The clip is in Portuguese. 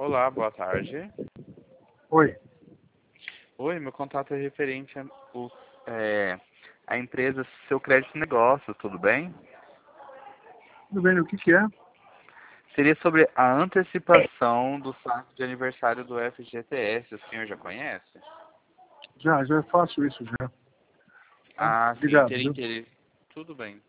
Olá, boa tarde. Oi, Oi, meu contato é referente à empresa Seu Crédito Negócio, tudo bem? tudo bem, o que que é? Seria sobre a antecipação do saque de aniversário do FGTS, o senhor já conhece? Já faço isso já. Tá? Ah, sim, Obrigado, teria viu? interesse. Tudo bem.